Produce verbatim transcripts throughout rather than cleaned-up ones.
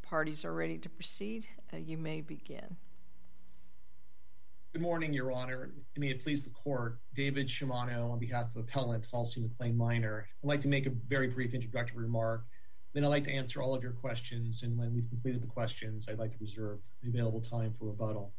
parties are ready to proceed, uh, you may begin. Good morning, Your Honor. May it please the Court, David Shimano on behalf of Appellant Halsey McLean Minor. I'd like to make a very brief introductory remark. Then I'd like to answer all of your questions, and when we've completed the questions, I'd like to reserve the available time for rebuttal.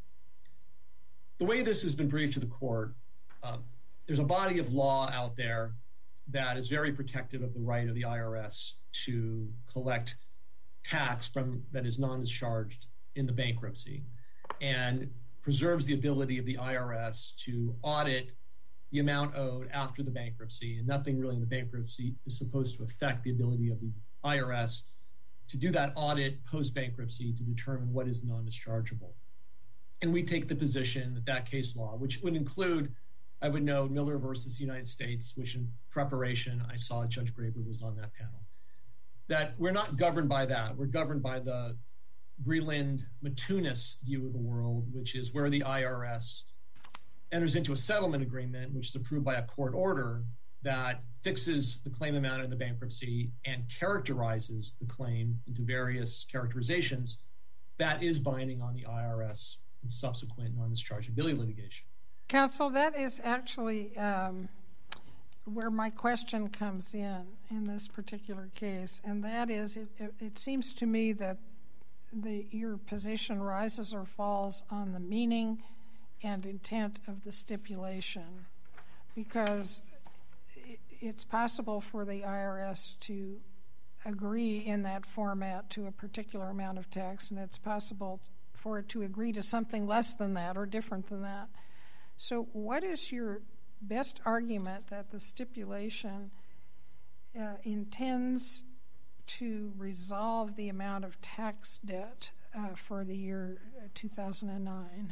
The way this has been briefed to the Court, uh, there's a body of law out there that is very protective of the right of the I R S to collect tax from that is non-discharged in the bankruptcy, and preserves the ability of the I R S to audit the amount owed after the bankruptcy, and nothing really in the bankruptcy is supposed to affect the ability of the I R S to do that audit post-bankruptcy to determine what is non-dischargeable. And we take the position that that case law, which would include, I would know, Miller versus United States, which in preparation, I saw Judge Graber was on that panel, that we're not governed by that. We're governed by the Breland-Matunis view of the world, which is where the I R S enters into a settlement agreement, which is approved by a court order that fixes the claim amount in the bankruptcy and characterizes the claim into various characterizations that is binding on the I R S in subsequent non-dischargeability litigation. Counsel, that is actually um, where my question comes in in this particular case, and that is, it, it, it seems to me that the, your position rises or falls on the meaning and intent of the stipulation, because it, it's possible for the I R S to agree in that format to a particular amount of tax, and it's possible for it to agree to something less than that or different than that. So what is your best argument that the stipulation uh, intends to resolve the amount of tax debt uh, for the year two thousand nine?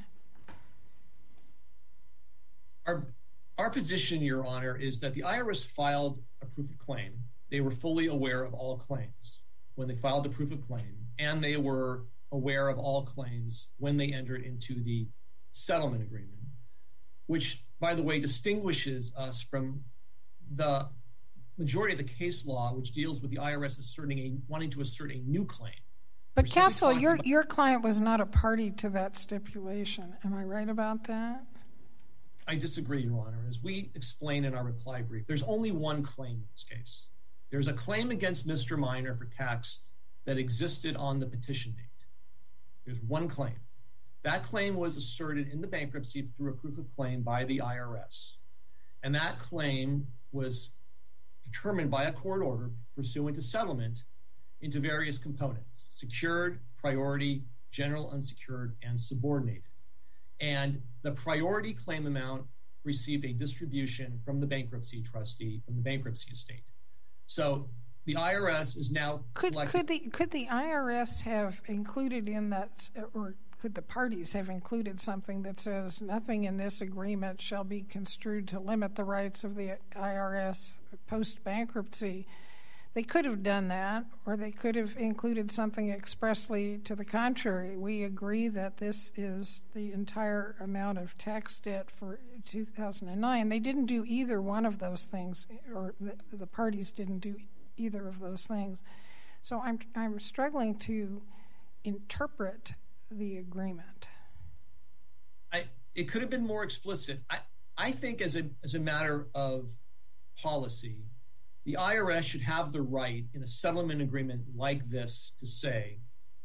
Our, our position, Your Honor, is that the I R S filed a proof of claim. They were fully aware of all claims when they filed the proof of claim, and they were aware of all claims when they entered into the settlement agreement, which, by the way, distinguishes us from the majority of the case law, which deals with the I R S asserting a, wanting to assert a new claim. But counsel, your about- your client was not a party to that stipulation. Am I right about that? I disagree, Your Honor. As we explain in our reply brief, there's only one claim in this case. There's a claim against Mister Minor for tax that existed on the petition date. There's one claim. That claim was asserted in the bankruptcy through a proof of claim by the I R S. And that claim was determined by a court order pursuant to settlement into various components: secured, priority, general unsecured, and subordinated. And the priority claim amount received a distribution from the bankruptcy trustee, from the bankruptcy estate. So the I R S is now could could the could the I R S have included in that, or could the parties have included something that says nothing in this agreement shall be construed to limit the rights of the I R S post bankruptcy? They could have done that, or they could have included something expressly to the contrary. We agree that this is the entire amount of tax debt for two thousand nine. They didn't do either one of those things, or the, the parties didn't do either of those things. So I'm I'm struggling to interpret the agreement. I it could have been more explicit. I, I think as a as a matter of policy, the I R S should have the right in a settlement agreement like this to say,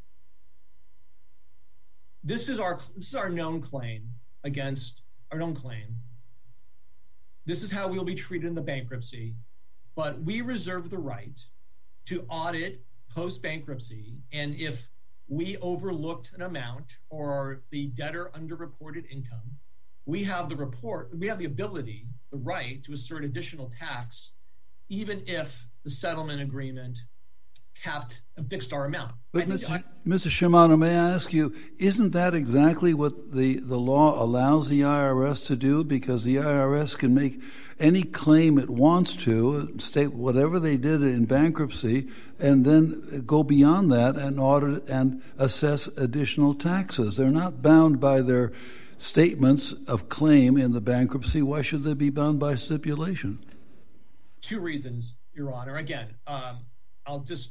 this is our this is our known claim against our known claim. This is how we'll be treated in the bankruptcy, but we reserve the right to audit post-bankruptcy, and if we overlooked an amount or the debtor underreported income, we have the report, we have the ability, the right to assert additional tax, even if the settlement agreement capped and fixed our amount. But Mister I, Mister Shimano, may I ask you, isn't that exactly what the, the law allows the I R S to do? Because the I R S can make any claim it wants to, state whatever they did in bankruptcy, and then go beyond that and audit and assess additional taxes. They're not bound by their statements of claim in the bankruptcy. Why should they be bound by stipulation? Two reasons, Your Honor. Again, um, I'll just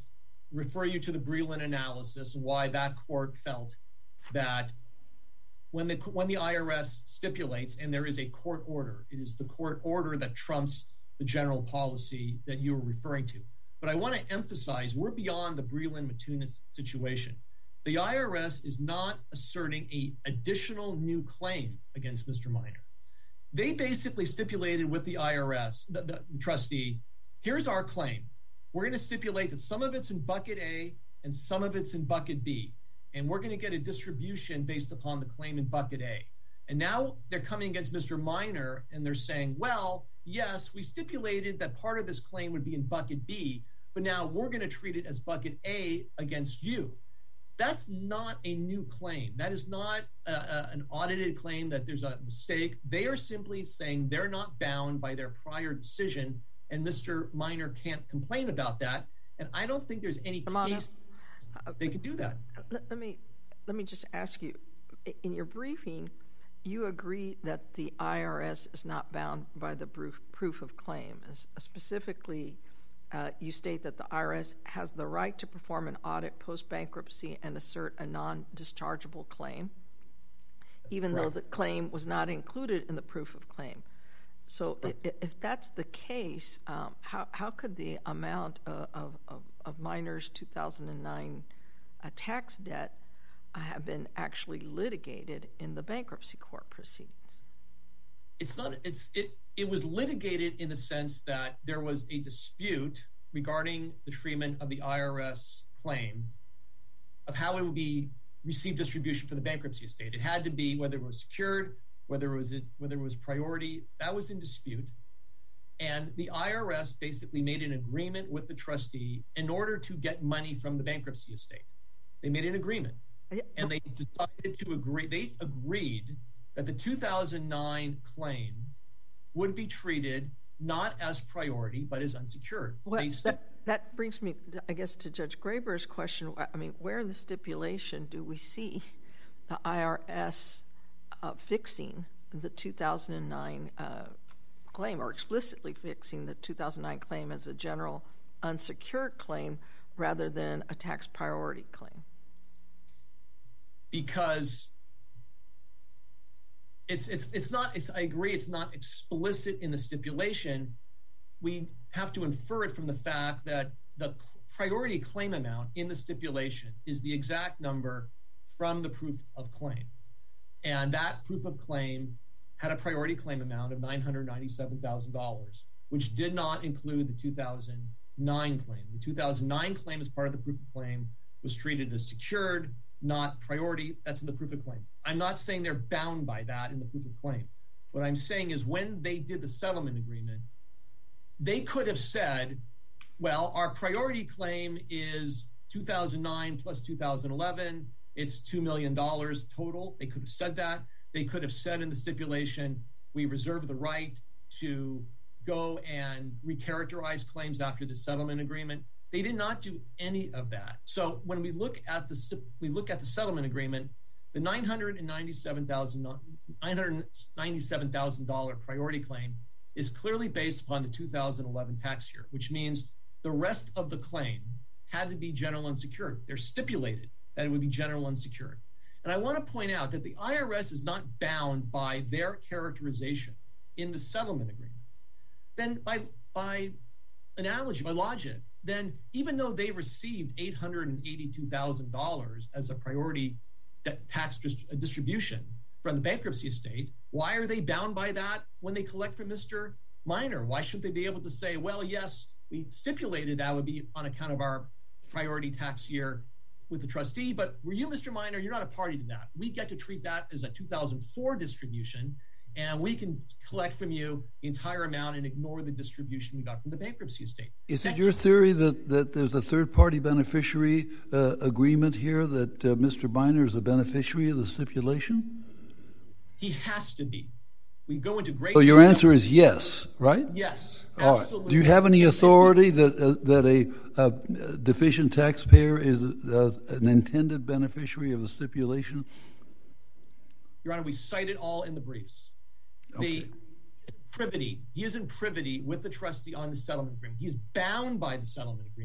refer you to the Breland analysis and why that court felt that when the when the I R S stipulates and there is a court order, it is the court order that trumps the general policy that you were referring to. But I want to emphasize we're beyond the Breland-Matunis situation. The I R S is not asserting an additional new claim against Mister Minor. They basically stipulated with the I R S, the, the, the trustee, here's our claim. We're going to stipulate that some of it's in bucket A and some of it's in bucket B. And we're going to get a distribution based upon the claim in bucket A. And now they're coming against Mister Minor and they're saying, well, yes, we stipulated that part of this claim would be in bucket B, but now we're going to treat it as bucket A against you. That's not a new claim. That is not a, a, an audited claim that there's a mistake. They are simply saying they're not bound by their prior decision, and Mister Minor can't complain about that. And I don't think there's any case they could do that. Let, let me let me just ask you, in your briefing, you agree that the I R S is not bound by the proof, proof of claim. As, specifically, uh, you state that the I R S has the right to perform an audit post-bankruptcy and assert a non-dischargeable claim, even Correct. though the claim was not included in the proof of claim. So if, if that's the case, um, how, how could the amount of, of, of Minor's two thousand nine uh, tax debt uh, have been actually litigated in the bankruptcy court proceedings? It's not, it's, it, it was litigated in the sense that there was a dispute regarding the treatment of the I R S claim of how it would be received distribution for the bankruptcy estate. It had to be whether it was secured, whether it was it, whether it was priority, that was in dispute. And the I R S basically made an agreement with the trustee in order to get money from the bankruptcy estate. They made an agreement, and they decided to agree. They agreed that the two thousand nine claim would be treated not as priority, but as unsecured. Well, st- that, that brings me, I guess, to Judge Graber's question. I mean, where in the stipulation do we see the I R S Uh, fixing the two thousand nine uh, claim, or explicitly fixing the two thousand nine claim as a general unsecured claim rather than a tax priority claim? Because it's it's it's not. It's, I agree. It's not explicit in the stipulation. We have to infer it from the fact that the priority claim amount in the stipulation is the exact number from the proof of claim. And that proof of claim had a priority claim amount of nine hundred ninety-seven thousand dollars, which did not include the two thousand nine claim. The two thousand nine claim, as part of the proof of claim, was treated as secured, not priority. That's in the proof of claim. I'm not saying they're bound by that in the proof of claim. What I'm saying is when they did the settlement agreement, they could have said, well, our priority claim is two thousand nine plus two thousand eleven. It's two million dollars total. They could have said that. They could have said in the stipulation, we reserve the right to go and recharacterize claims after the settlement agreement. They did not do any of that. So when we look at the we look at the settlement agreement, the nine hundred ninety-seven thousand dollars priority claim is clearly based upon the two thousand eleven tax year, which means the rest of the claim had to be general unsecured. They're stipulated that it would be general unsecured. And I want to point out that the I R S is not bound by their characterization in the settlement agreement. Then by by analogy, by logic, then even though they received eight hundred eighty-two thousand dollars as a priority tax distribution from the bankruptcy estate, why are they bound by that when they collect from Mister Minor? Why shouldn't they be able to say, well, yes, we stipulated that would be on account of our priority tax year with the trustee, but were you, Mister Minor, you're not a party to that. We get to treat that as a two thousand four distribution, and we can collect from you the entire amount and ignore the distribution we got from the bankruptcy estate. Is That's, it your theory that, that there's a third-party beneficiary uh, agreement here, that uh, Mister Minor is the beneficiary of the stipulation? He has to be. We go into great... So your answer is yes, right? Yes, All absolutely. right. Do you have any authority that uh, that a, a deficient taxpayer is uh, an intended beneficiary of the stipulation? Your Honor, we cite it all in the briefs. Okay. The privity, he is in privity with the trustee on the settlement agreement. He is bound by the settlement agreement.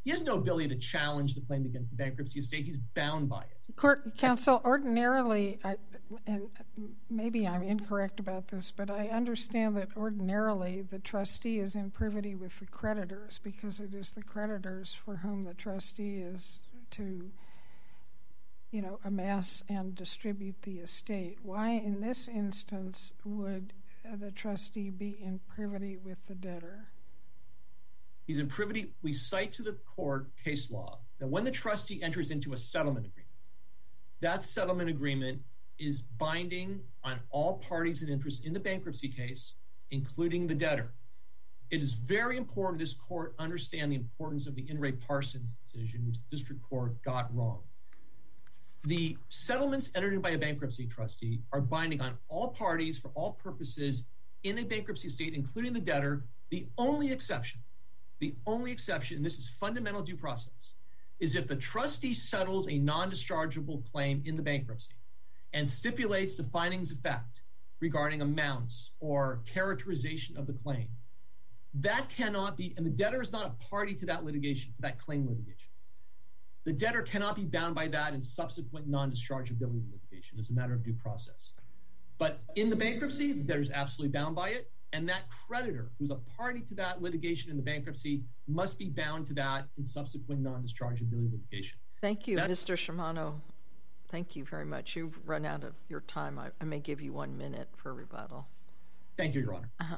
he has no ability to challenge the claim against the bankruptcy estate. He's bound by it. Court counsel, ordinarily, I, and maybe I'm incorrect about this, but I understand that ordinarily the trustee is in privity with the creditors because it is the creditors for whom the trustee is to, you know, amass and distribute the estate. Why, in this instance, would the trustee be in privity with the debtor? He's in privity. We cite to the court case law that when the trustee enters into a settlement agreement, that settlement agreement is binding on all parties and interests in the bankruptcy case, including the debtor. It is very important this court understand the importance of the In re Parsons decision, which the district court got wrong. The settlements entered in by a bankruptcy trustee are binding on all parties for all purposes in a bankruptcy estate, including the debtor. The only exception, the only exception, and this is fundamental due process, is if the trustee settles a non-dischargeable claim in the bankruptcy and stipulates the findings of fact regarding amounts or characterization of the claim. That cannot be, and the debtor is not a party to that litigation, to that claim litigation. The debtor cannot be bound by that in subsequent non-dischargeability litigation as a matter of due process. But in the bankruptcy, the debtor is absolutely bound by it, and that creditor who's a party to that litigation in the bankruptcy must be bound to that in subsequent non-dischargeability litigation. Thank you, that- Mister Shimano. Thank you very much. You've run out of your time. I, I may give you one minute for rebuttal. Thank you, Your Honor. Uh-huh.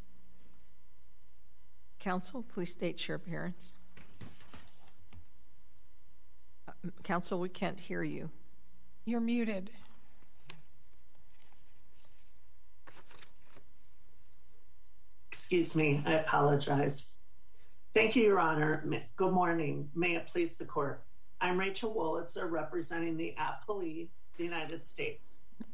Counsel, please state your appearance. Uh, Counsel, we can't hear you. You're muted. Excuse me, I apologize. Thank you, Your Honor. Good morning. May it please the court. I'm Rachel Wolitzer, representing the appellee, the United States.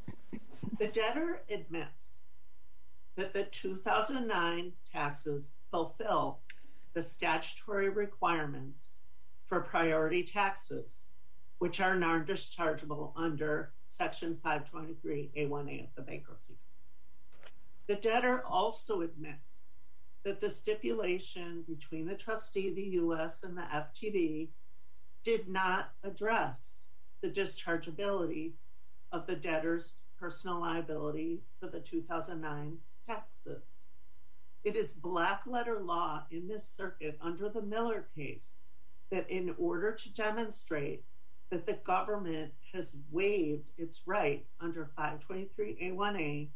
The debtor admits that the two thousand nine taxes fulfill the statutory requirements for priority taxes, which are non-dischargeable under Section five twenty-three A one A of the Bankruptcy Code. The debtor also admits that the stipulation between the trustee, the U S, and the F T B did not address the dischargeability of the debtor's personal liability for the two thousand nine taxes. It is black letter law in this circuit under the Miller case that in order to demonstrate that the government has waived its right under five twenty-three A one A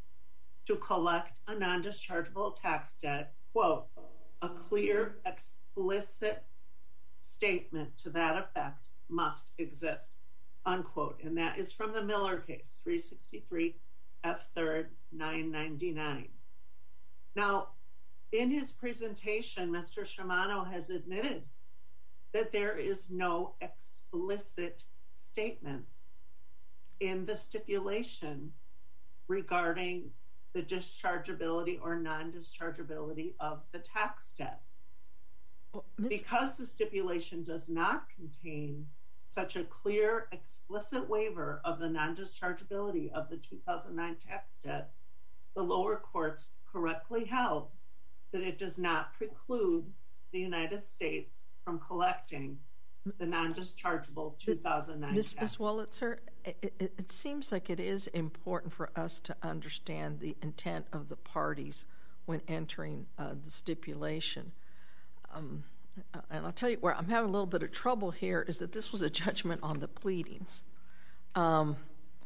to collect a non-dischargeable tax debt, quote, a clear, explicit statement to that effect must exist, unquote. And that is from the Miller case, three sixty-three F third nine ninety-nine. Now, in his presentation, Mister Shimano has admitted that there is no explicit statement in the stipulation regarding the dischargeability or non-dischargeability of the tax debt. Well, Miz Because the stipulation does not contain such a clear, explicit waiver of the non-dischargeability of the two thousand nine tax debt, the lower courts correctly held that it does not preclude the United States from collecting the non-dischargeable two thousand nine Miz tax. Miz Wolitzer, it, it, it seems like it is important for us to understand the intent of the parties when entering uh, the stipulation. Um, and I'll tell you where I'm having a little bit of trouble here is that this was a judgment on the pleadings. Um,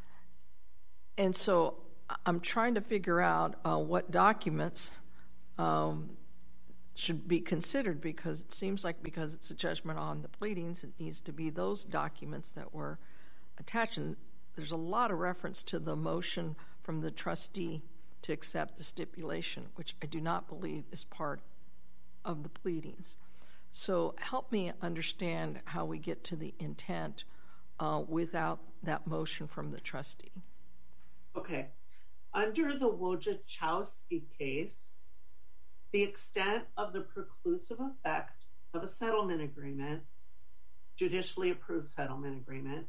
and so I'm trying to figure out uh, what documents um, should be considered, because it seems like because it's a judgment on the pleadings, it needs to be those documents that were attached. And there's a lot of reference to the motion from the trustee to accept the stipulation, which I do not believe is part of the pleadings. So help me understand how we get to the intent uh, without that motion from the trustee. Okay. Under the Wojciechowski case, the extent of the preclusive effect of a settlement agreement, judicially approved settlement agreement,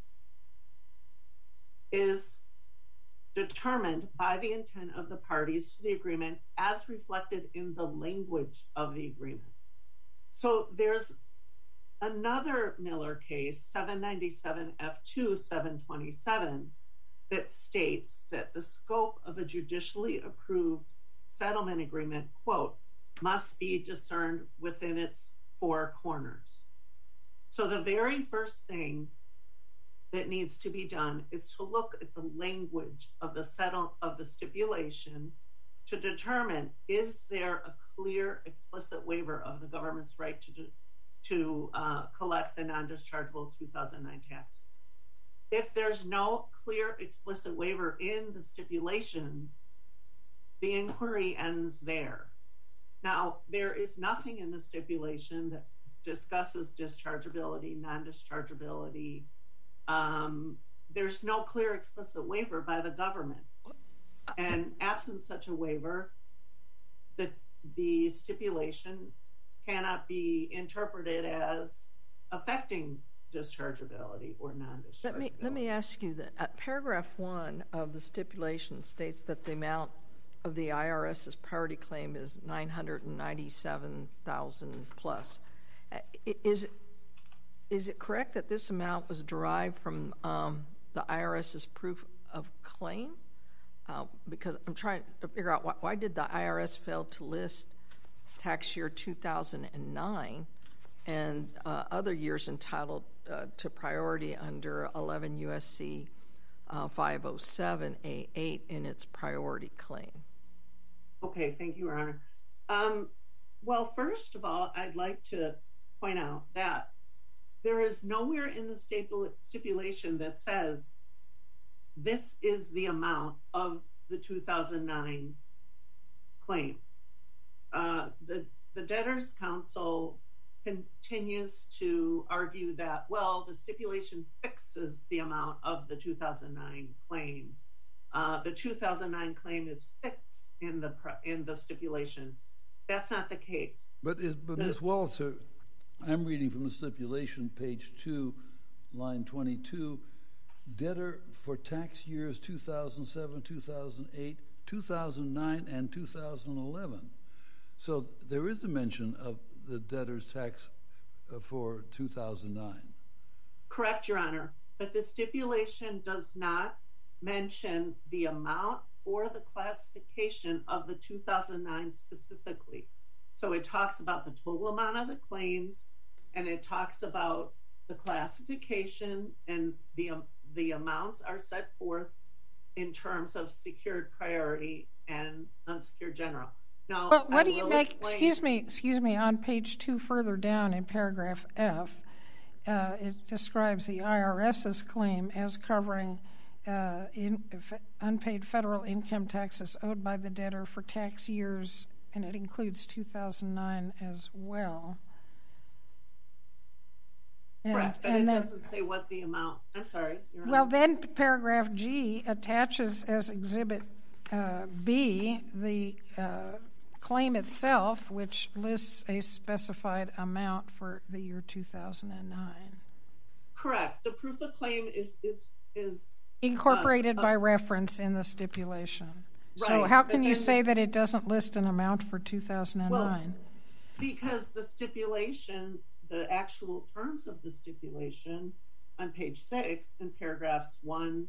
is determined by the intent of the parties to the agreement as reflected in the language of the agreement. So there's another Miller case, seven ninety-seven F two seven twenty-seven, that states that the scope of a judicially approved settlement agreement, quote, must be discerned within its four corners. So the very first thing that needs to be done is to look at the language of the settle of the stipulation to determine, is there a clear, explicit waiver of the government's right to do, to uh, collect the non-dischargeable two thousand nine taxes. If there's no clear, explicit waiver in the stipulation, the inquiry ends there. Now, there is nothing in the stipulation that discusses dischargeability, non-dischargeability. Um, there's no clear, explicit waiver by the government. And absent such a waiver, the, the stipulation cannot be interpreted as affecting dischargeability or non-dischargeability. Let me, let me ask you that. Uh, paragraph one of the stipulation states that the amount of the IRS's priority claim is nine hundred ninety-seven thousand plus. Uh, is, is it correct that this amount was derived from um, the IRS's proof of claim? Uh, because I'm trying to figure out why, why did the I R S fail to list tax year two thousand nine and uh, other years entitled uh, to priority under eleven U S C uh, five oh seven A eight in its priority claim? Okay, thank you, Your Honor. Um, well, first of all, I'd like to point out that there is nowhere in the stipulation that says this is the amount of the two thousand nine claim. Uh, the, the Debtors Council continues to argue that, well, the stipulation fixes the amount of the two thousand nine claim. Uh, the two thousand nine claim is fixed in the in the stipulation. That's not the case. But, is, but Miz Walter, I'm reading from the stipulation, page two, line twenty-two. Debtor for tax years two thousand seven, two thousand eight, two thousand nine, and two thousand eleven. So there is a mention of the debtor's tax for two thousand nine. Correct, Your Honor. But the stipulation does not mention the amount or the classification of the two thousand nine specifically. So it talks about the total amount of the claims, and it talks about the classification, and the um, the amounts are set forth in terms of secured priority and unsecured general. Now, well, what I do you will make? Explain, excuse me, excuse me. On page two, further down in paragraph F, uh, it describes the IRS's claim as covering uh, in, f- unpaid federal income taxes owed by the debtor for tax years, and it includes two thousand nine as well. And, Correct, but and it then, doesn't say what the amount. I'm sorry. Your well, Honor. then paragraph G attaches as Exhibit uh, B the uh, claim itself, which lists a specified amount for the year two thousand nine. Correct. The proof of claim is is is incorporated uh, uh, by reference in the stipulation. Right, so how can you say this, that it doesn't list an amount for two thousand nine? Well, because the stipulation, the actual terms of the stipulation on page six in paragraphs one,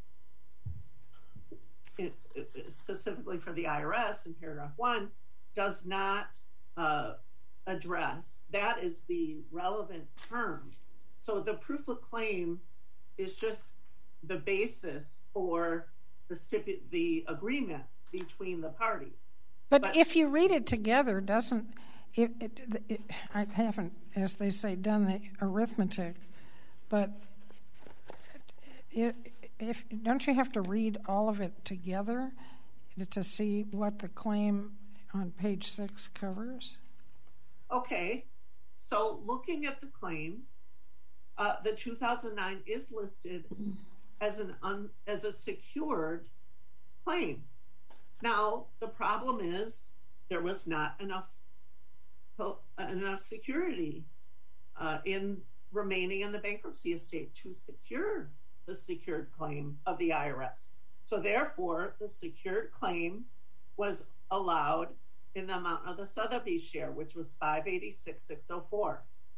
it, it, specifically for the I R S in paragraph one, does not uh, address. That is the relevant term. So the proof of claim is just the basis for the stipu- the agreement between the parties. But, but if you read it together, doesn't it, it, it, I haven't, as they say, done the arithmetic, but it, if don't you have to read all of it together to see what the claim on page six covers? Okay, so looking at the claim, uh, the two thousand nine is listed as an un, as a secured claim. Now the problem is there was not enough enough security uh, in remaining in the bankruptcy estate to secure the secured claim of the I R S. So therefore, the secured claim was allowed in the amount of the Sotheby's share, which was five eighty-six thousand six hundred four.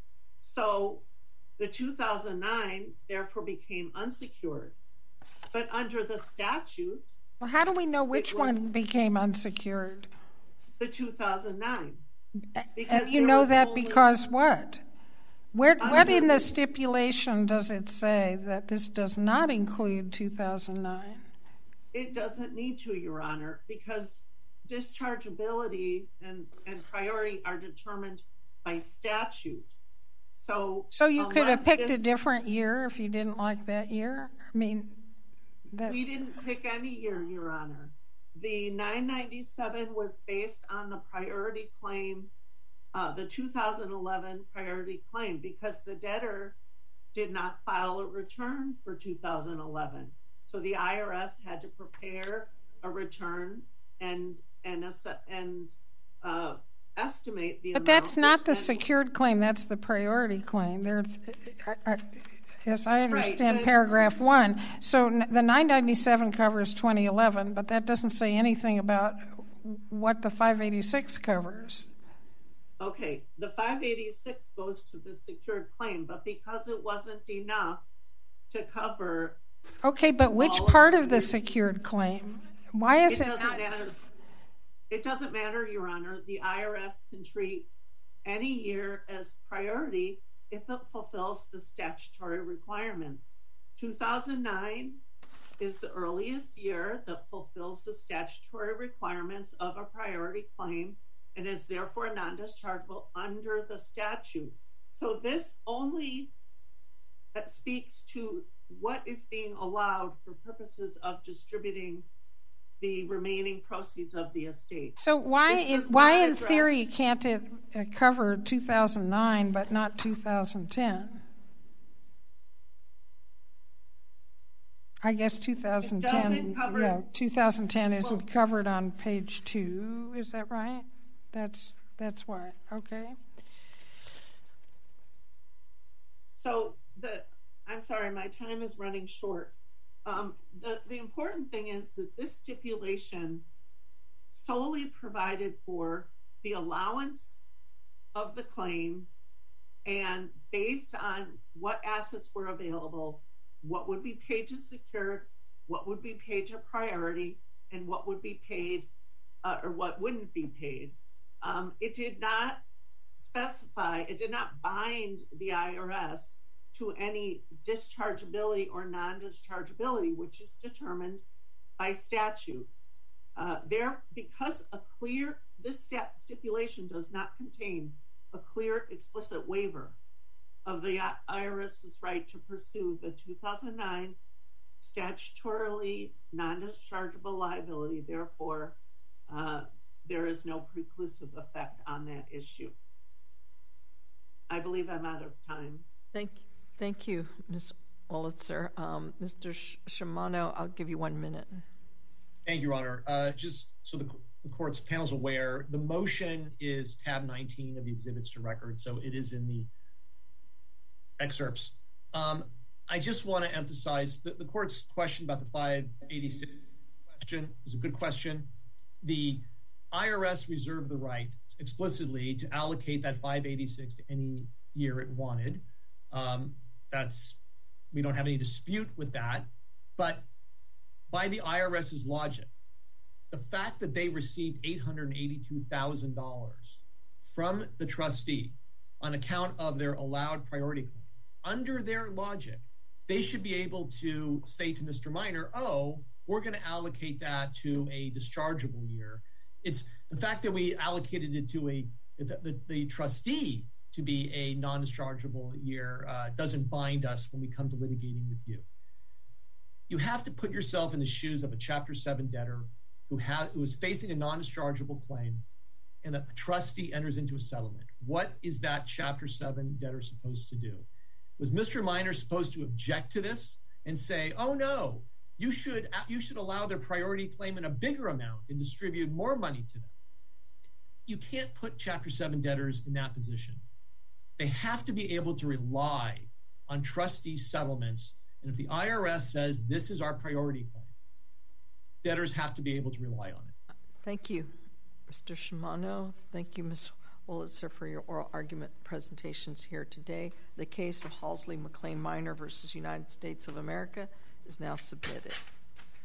So the two thousand nine therefore became unsecured. But under the statute... Well, how do we know which one became unsecured? The two thousand nine. And you know that only... because what? Where, what in the stipulation does it say that this does not include two thousand nine? It doesn't need to, Your Honor, because dischargeability and, and priority are determined by statute. So, so you could have picked this, a different year if you didn't like that year? I mean, that... We didn't pick any year, Your Honor. The nine ninety-seven was based on the priority claim, uh, the two thousand eleven priority claim, because the debtor did not file a return for two thousand eleven. So the I R S had to prepare a return and and and uh, estimate the but amount. But that's not the secured claim. That's the priority claim. There, yes, I understand right, paragraph one. So the nine ninety-seven covers twenty eleven, but that doesn't say anything about what the five eighty-six covers. Okay, the five eighty-six goes to the secured claim, but because it wasn't enough to cover... Okay, but which part of, of the secured claim? Why is it, it doesn't not... matter. It doesn't matter, Your Honor. The I R S can treat any year as priority if it fulfills the statutory requirements. two thousand nine is the earliest year that fulfills the statutory requirements of a priority claim and is therefore non-dischargeable under the statute. So this only speaks to what is being allowed for purposes of distributing the remaining proceeds of the estate. So why, it, why in address... theory can't it cover two thousand nine but not two thousand ten? I guess two thousand ten, cover... yeah, two thousand ten isn't well, covered on page two. Is that right? That's that's why. Okay. So the I'm sorry, my time is running short. Um, the, the important thing is that this stipulation solely provided for the allowance of the claim, and based on what assets were available, what would be paid to secured, what would be paid to priority, and what would be paid uh, or what wouldn't be paid. Um, it did not specify, it did not bind the I R S to any dischargeability or non-dischargeability, which is determined by statute. Uh, there, because a clear, this step, stipulation does not contain a clear, explicit waiver of the IRS's right to pursue the two thousand nine statutorily non-dischargeable liability. Therefore, uh, there is no preclusive effect on that issue. I believe I'm out of time. Thank you. Thank you, Miz Wolitzer. Um, Mister Shimano, I'll give you one minute. Thank you, Your Honor. Uh, just so the, the court's panel's aware, the motion is tab nineteen of the exhibits to record, so it is in the excerpts. Um, I just want to emphasize that the court's question about the five eighty-six question is a good question. The I R S reserved the right explicitly to allocate that five eighty-six to any year it wanted. Um, that's, we don't have any dispute with that, but by the IRS's logic, the fact that they received eight hundred eighty-two thousand dollars from the trustee on account of their allowed priority claim, under their logic, they should be able to say to Mister Minor, oh, we're going to allocate that to a dischargeable year. It's the fact that we allocated it to a, the, the, the trustee to be a non-dischargeable year uh, doesn't bind us when we come to litigating with you. You have to put yourself in the shoes of a Chapter seven debtor who, has, who is facing a non-dischargeable claim, and a trustee enters into a settlement. What is that Chapter seven debtor supposed to do? Was Mister Minor supposed to object to this and say, oh no, you should, you should allow their priority claim in a bigger amount and distribute more money to them? You can't put Chapter seven debtors in that position. They have to be able to rely on trustee settlements. And if the I R S says this is our priority claim, debtors have to be able to rely on it. Thank you, Mister Shimano. Thank you, Miz Wolitzer, for your oral argument presentations here today. The case of Halsey McLean Minor versus United States of America is now submitted.